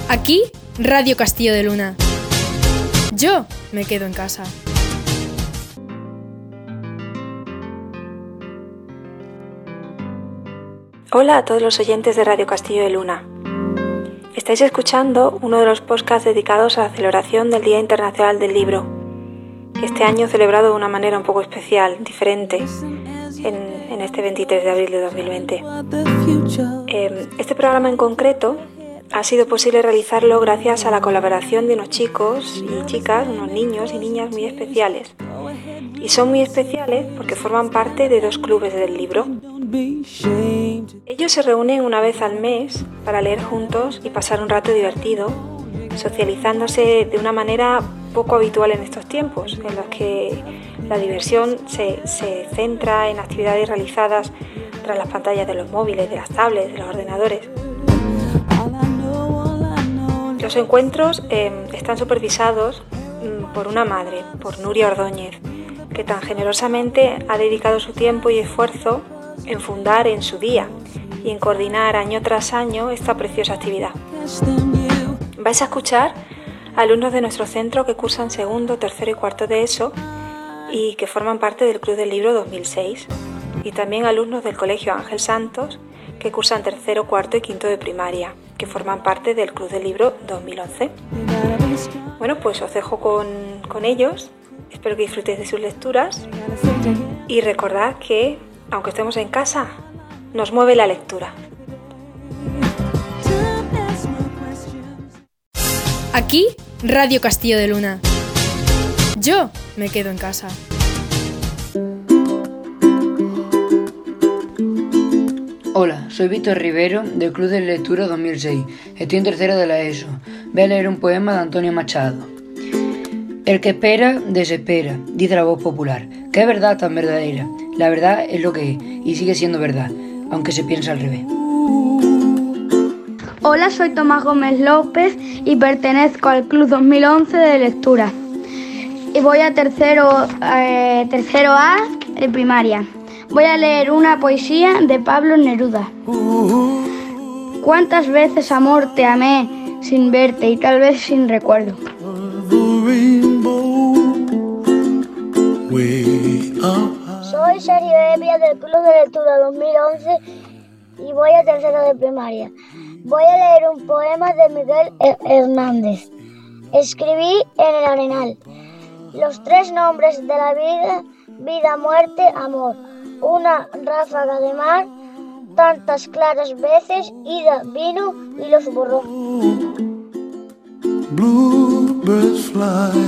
Aquí, Radio Castillo de Luna. Yo me quedo en casa. Hola a todos los oyentes de Radio Castillo de Luna. Estáis escuchando uno de los podcasts dedicados a la celebración del Día Internacional del Libro, este año celebrado de una manera un poco especial, diferente, en este 23 de abril de 2020. Este programa en concreto ha sido posible realizarlo gracias a la colaboración de unos chicos y chicas, unos niños y niñas muy especiales. Y son muy especiales porque forman parte de 2 clubes del libro. Ellos se reúnen una vez al mes para leer juntos y pasar un rato divertido, socializándose de una manera poco habitual en estos tiempos, en los que la diversión se centra en actividades realizadas tras las pantallas de los móviles, de las tablets, de los ordenadores. Los encuentros están supervisados por una madre, por Nuria Ordóñez, que tan generosamente ha dedicado su tiempo y esfuerzo en fundar en su día y en coordinar año tras año esta preciosa actividad. Vais a escuchar a alumnos de nuestro centro que cursan segundo, tercero y cuarto de ESO y que forman parte del Club del Libro 2006, y también alumnos del Colegio Ángel Santos que cursan tercero, cuarto y quinto de primaria, que forman parte del Club del Libro 2011. Bueno, pues os dejo con ellos. Espero que disfrutéis de sus lecturas y recordad que, aunque estemos en casa, nos mueve la lectura. Aquí, Radio Castillo de Luna. Yo me quedo en casa. Hola, soy Víctor Rivero del Club de Lectura 2006. Estoy en tercero de la ESO. Voy a leer un poema de Antonio Machado. El que espera, desespera, dice la voz popular. ¿Qué verdad tan verdadera? La verdad es lo que es y sigue siendo verdad, aunque se piensa al revés. Hola, soy Tomás Gómez López y pertenezco al Club 2011 de lectura. Y voy a tercero A de primaria. Voy a leer una poesía de Pablo Neruda. ¿Cuántas veces, amor, te amé sin verte y tal vez sin recuerdo? Soy Sergio Evia del Club de Lectura 2011 y voy a tercero de primaria. Voy a leer un poema de Miguel Hernández. Escribí en el arenal los 3 nombres de la vida: vida, muerte, amor. Una ráfaga de mar, tantas claras veces, ida, vino y los borró. Bluebirds fly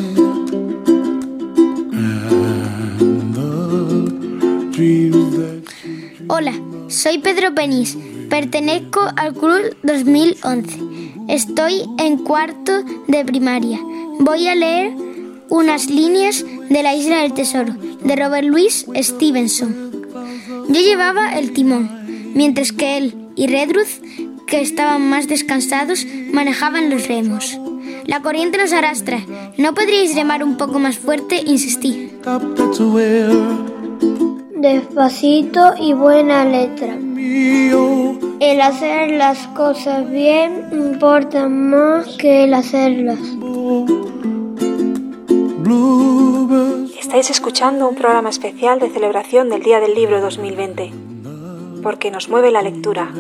and the dreams that... Hola, soy Pedro Penís, pertenezco al Club 2011. Estoy en cuarto de primaria. Voy a leer unas líneas de La Isla del Tesoro, de Robert Louis Stevenson. Yo llevaba el timón, mientras que él y Redruth, que estaban más descansados, manejaban los remos. La corriente nos arrastra. ¿No podríais remar un poco más fuerte? Insistí. Despacito y buena letra. El hacer las cosas bien importa más que el hacerlas. Estáis escuchando un programa especial de celebración del Día del Libro 2020, porque nos mueve la lectura.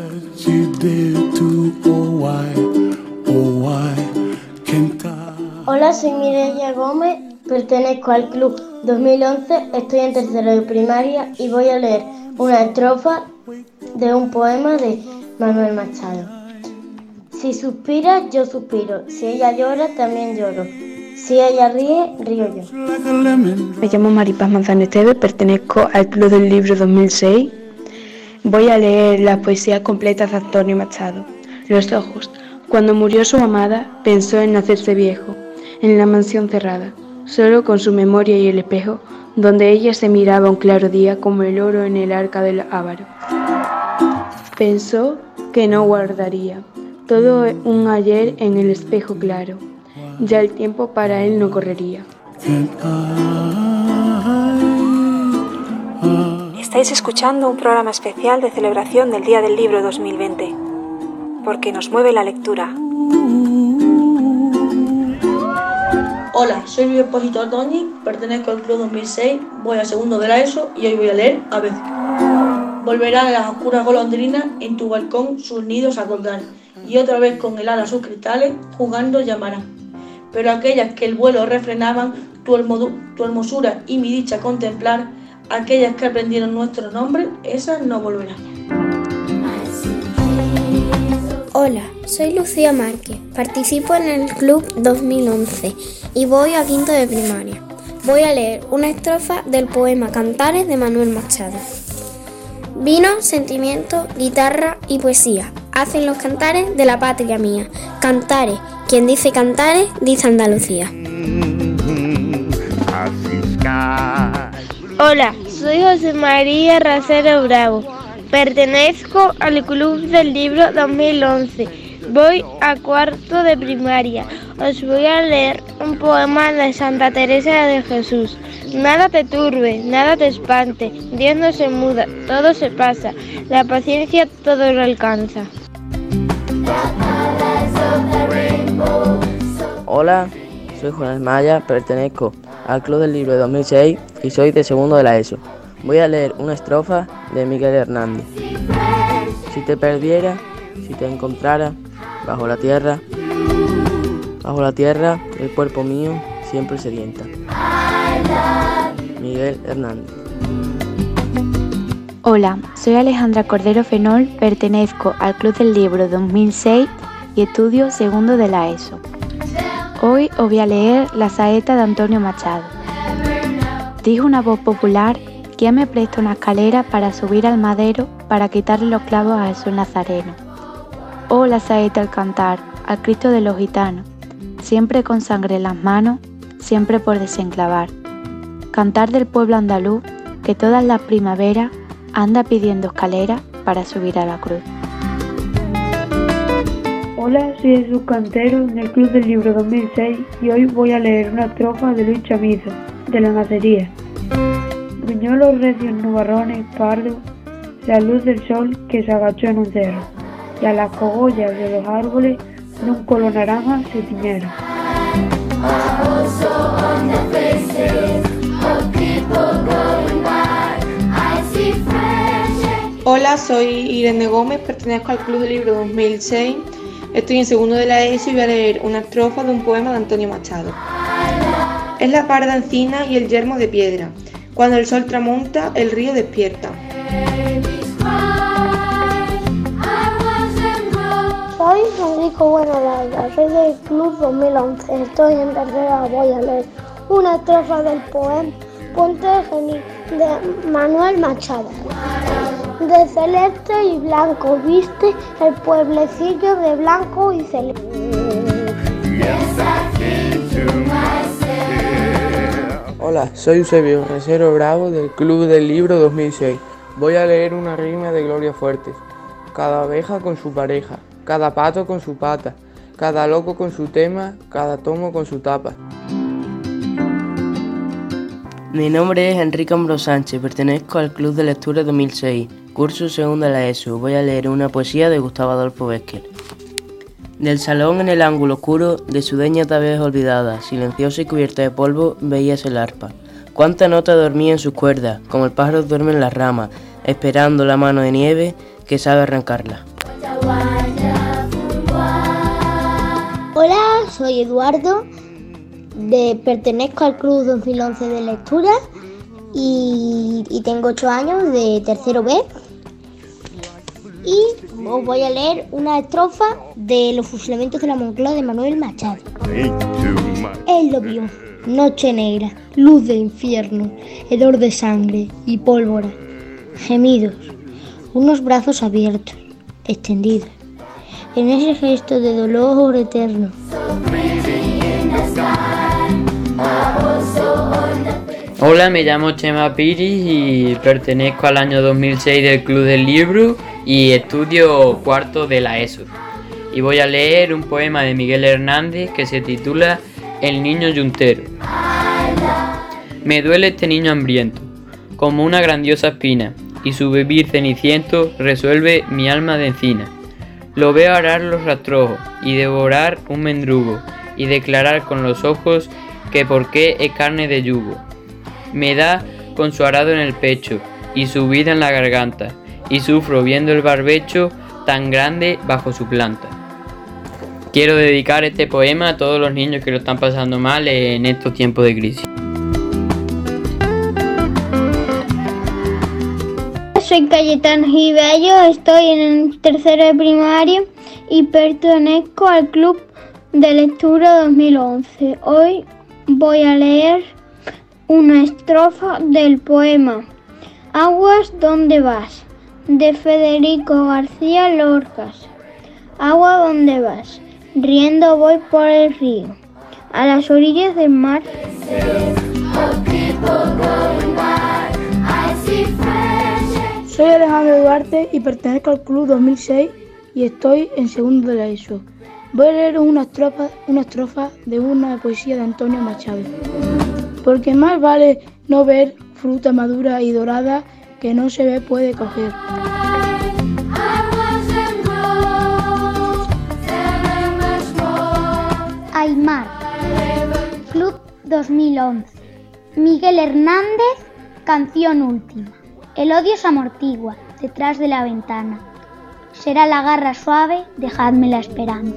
Hola, soy Mireia Gómez, pertenezco al Club 2011, estoy en tercero de primaria y voy a leer una estrofa de un poema de Manuel Machado. Si suspira, yo suspiro, si ella llora, también lloro. Si ella ríe, río yo. Me llamo Maripaz Manzano Esteve, pertenezco al Club del Libro 2006. Voy a leer las poesías completas de Antonio Machado. Los ojos. Cuando murió su amada, pensó en hacerse viejo, en la mansión cerrada, solo con su memoria y el espejo, donde ella se miraba un claro día como el oro en el arca del Ávaro. Pensó que no guardaría todo un ayer en el espejo claro. Ya el tiempo para él no correría. Estáis escuchando un programa especial de celebración del Día del Libro 2020, porque nos mueve la lectura. Hola, soy Luis Espósito Ordóñez, pertenezco al Club 2006, voy a segundo de la ESO y hoy voy a leer a veces. Volverán las oscuras golondrinas en tu balcón sus nidos a colgar, y otra vez con el ala sus cristales jugando llamarán. Pero aquellas que el vuelo refrenaban, tu hermosura y mi dicha contemplar, aquellas que aprendieron nuestro nombre, esas no volverán. Hola, soy Lucía Márquez, participo en el Club 2011 y voy a quinto de primaria. Voy a leer una estrofa del poema Cantares de Manuel Machado. Vino, sentimiento, guitarra y poesía hacen los cantares de la patria mía. Cantares, quien dice cantares, dice Andalucía. Hola, soy José María Racero Bravo. Pertenezco al Club del Libro 2011. Voy a cuarto de primaria. Os voy a leer un poema de Santa Teresa de Jesús. Nada te turbe, nada te espante. Dios no se muda, todo se pasa. La paciencia todo lo alcanza. Hola, soy Juan Maya, pertenezco al Club del Libro de 2006 y soy de segundo de la ESO. Voy a leer una estrofa de Miguel Hernández. Si te perdiera, si te encontrara, bajo la tierra, el cuerpo mío siempre sedienta. Miguel Hernández. Hola, soy Alejandra Cordero Fenol, pertenezco al Club del Libro 2006 y estudio segundo de la ESO. Hoy os voy a leer La saeta de Antonio Machado. Dijo una voz popular: ¿quién me presta una escalera para subir al madero para quitarle los clavos a Jesús Nazareno? Oh, la saeta al cantar, al Cristo de los gitanos, siempre con sangre en las manos, siempre por desenclavar. Cantar del pueblo andaluz, que todas las primaveras anda pidiendo escalera para subir a la cruz. Hola, soy Jesús Cantero del Club del Libro 2006 y hoy voy a leer una estrofa de Luis Chamizo, de la Nacería. Gruñó los recios nubarrones pardos, la luz del sol que se agachó en un cerro, y a las cogollas de los árboles de un color naranja se tiñeron. Hola, soy Irene Gómez, pertenezco al Club del Libro 2006, estoy en segundo de la ESO y voy a leer una estrofa de un poema de Antonio Machado. Es la parda encina y el yermo de piedra, cuando el sol tramonta, el río despierta. Soy Enrico Buenalanda, soy del Club 2011, estoy en tercera, voy a leer una estrofa del poema Puente de Genil de Manuel Machado. De celeste y blanco viste el pueblecillo de blanco y celeste. Hola, soy Eusebio Racero Bravo del Club del Libro 2006. Voy a leer una rima de Gloria Fuertes. Cada abeja con su pareja, cada pato con su pata, cada loco con su tema, cada tomo con su tapa. Mi nombre es Enrique Ambrós Sánchez, pertenezco al Club de Lectura 2006, curso segundo de la ESO. Voy a leer una poesía de Gustavo Adolfo Bécquer. Del salón en el ángulo oscuro, de su deña vez olvidada, silenciosa y cubierta de polvo, veíase el arpa. Cuánta nota dormía en sus cuerdas, como el pájaro duerme en las ramas, esperando la mano de nieve que sabe arrancarla. Hola, soy Eduardo, pertenezco al Club 2011 de Lectura y tengo 8 años, de tercero B. Y os voy a leer una estrofa de Los fusilamientos de la Moncloa de Manuel Machado. Él lo vio, noche negra, luz de infierno, hedor de sangre y pólvora, gemidos, unos brazos abiertos, extendidos, en ese gesto de dolor eterno. Hola, me llamo Chema Piris y pertenezco al año 2006 del Club del Libro y estudio cuarto de la ESO. Y voy a leer un poema de Miguel Hernández que se titula El niño yuntero. Me duele este niño hambriento, como una grandiosa espina, y su vivir ceniciento resuelve mi alma de encina. Lo veo arar los rastrojos y devorar un mendrugo y declarar con los ojos que por qué es carne de yugo. Me da con su arado en el pecho y su vida en la garganta y sufro viendo el barbecho tan grande bajo su planta. Quiero dedicar este poema a todos los niños que lo están pasando mal en estos tiempos de crisis. Soy Cayetano Gibello, estoy en el tercero de primaria y pertenezco al Club de Lectura 2011. Hoy voy a leer una estrofa del poema Aguas, ¿dónde vas?, de Federico García Lorca. Agua, ¿dónde vas? Riendo voy por el río, a las orillas del mar. Soy Alejandro Duarte y pertenezco al Club 2006 y estoy en segundo de la ESO. Voy a leer una estrofa de una poesía de Antonio Machado. Porque más vale no ver fruta madura y dorada que no se ve puede coger. Aymar, Club 2011. Miguel Hernández, canción última. El odio se amortigua detrás de la ventana. Será la garra suave, dejádmela esperando.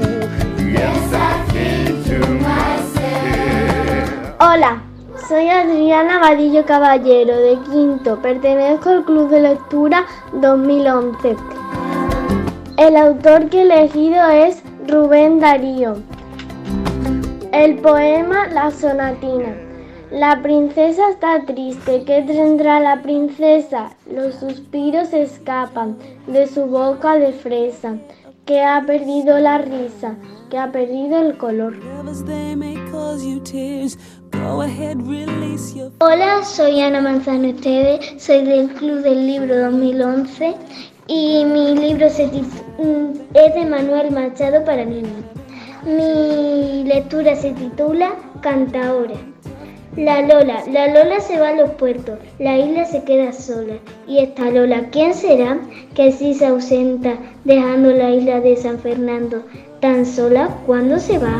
Hola, soy Adriana Vadillo Caballero, de quinto. Pertenezco al Club de Lectura 2011. El autor que he elegido es Rubén Darío. El poema La sonatina. La princesa está triste. ¿Qué tendrá la princesa? Los suspiros escapan de su boca de fresa, que ha perdido la risa, que ha perdido el color. Hola, soy Ana Manzano Esteve, soy del Club del Libro 2011 y mi libro es de Manuel Machado para niños. Mi lectura se titula Cantaora. La Lola se va a los puertos, la isla se queda sola. Y esta Lola, ¿quién será? Que así se ausenta, dejando la isla de San Fernando tan sola. ¿Cuándo se va?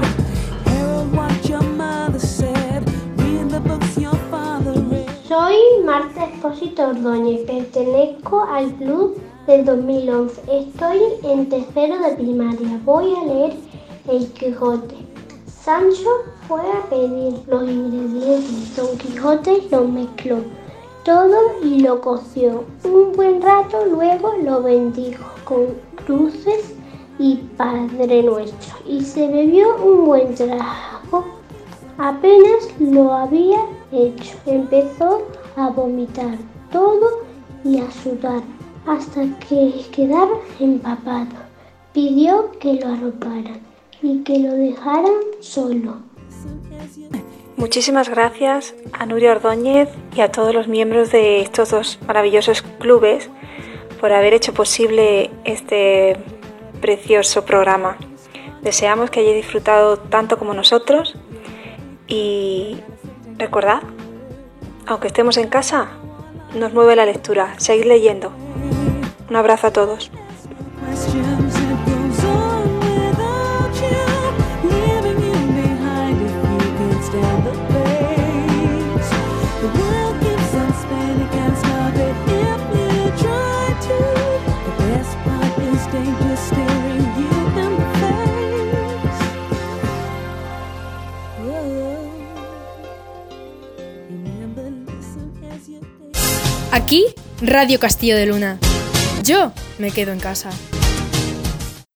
Soy Marta Espósito Ordóñez, pertenezco al Club del 2011. Estoy en tercero de primaria. Voy a leer El Quijote. Sancho fue a pedir los ingredientes. Don Quijote los mezcló todo y lo coció. Un buen rato luego lo bendijo con cruces y Padre Nuestro y se bebió un buen trago. Apenas lo había hecho, empezó a vomitar todo y a sudar hasta que quedaba empapado. Pidió que lo arroparan y que lo dejaran solo. Muchísimas gracias a Nuria Ordóñez y a todos los miembros de estos dos maravillosos clubes por haber hecho posible este precioso programa. Deseamos que hayáis disfrutado tanto como nosotros y recordad, aunque estemos en casa, nos mueve la lectura, seguid leyendo. Un abrazo a todos. Aquí, Radio Castillo de Luna. Yo me quedo en casa.